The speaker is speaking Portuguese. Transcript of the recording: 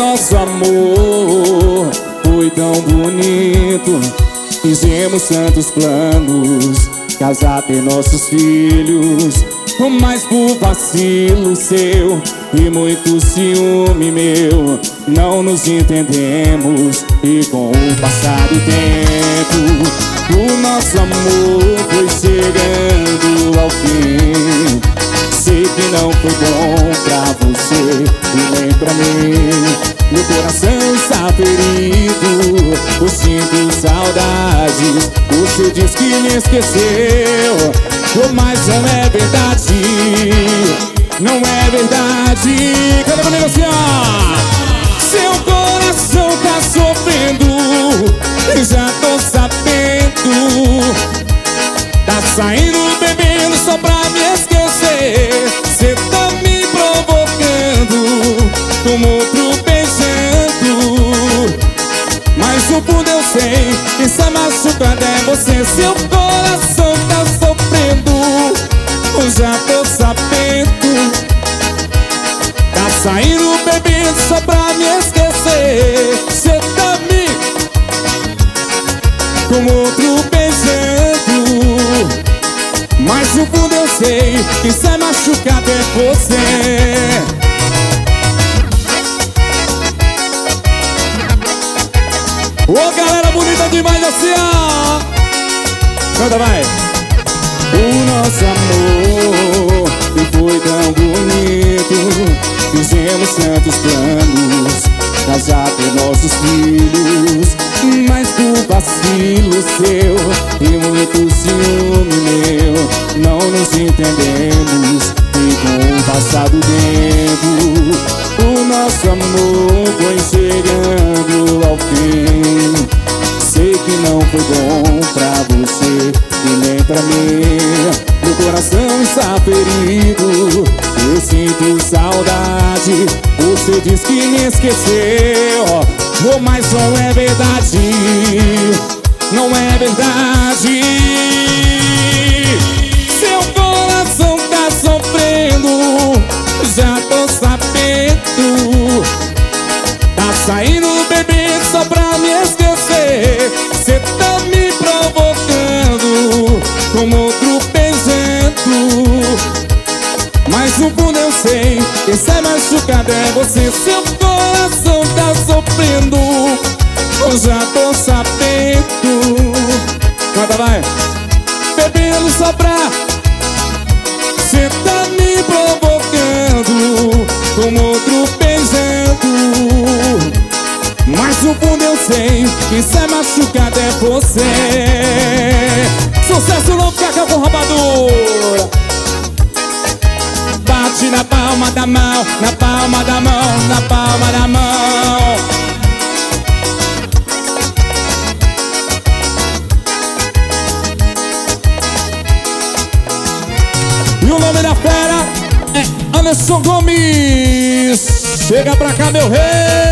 nosso amor foi tão bonito. Fizemos tantos planos, casar, ter nossos filhos. Mas por vacilo seu e muito ciúme meu, não nos entendemos. E com o passar do tempo, o nosso amor foi chegando ao fim. Sei que não foi bom pra você e nem pra mim. Meu coração está ferido, eu sinto saudades. Você diz que me esqueceu, mas não é verdade. Não é verdade. Canta comigo assim, ó. Seu coração tá sofrendo, eu já tô sabendo. Tá saindo bebendo só pra me esquecer. Cê tá me provocando, como outro beijando. Mas no fundo eu sei que essa machucada é você. Seu coração tá sofrendo, eu já tô sabendo. Tá saindo bebendo só pra me esquecer. Cê tá me com outro beijando. Mas no fundo eu sei que essa machucada é você. Ô galera bonita demais assim, ó. Canta, vai. O nosso amor foi tão bonito. Fizemos tantos planos, casar, ter nossos filhos. Mas por vacilo seu e muito ciúme meu, não nos entendemos. E com o passar do tempo, o nosso amor foi chegando ao fim. Sei que não foi bom pra você e nem pra mim. Meu coração está ferido, eu sinto saudade. Você diz que me esqueceu, oh, mas não é verdade. Não é verdade. Seu coração tá sofrendo, já tô sabendo. Tá saindo bebendo só pra me esquecer. Cê tá me provocando, como outro beijando. Mas no fundo eu sei que essa machucada é você. Seu coração tá sofrendo, eu já tô sabendo. Canta, vai. Bebendo só pra. Cê tá me provocando, como outro beijando. Mas no fundo eu sei que essa machucada é você. Sucesso novo, Cacau com Rapadura. Bate na palma da mão, na palma da mão, na palma da mão. E o nome da fera é Anderson Gomes. Chega pra cá, meu rei.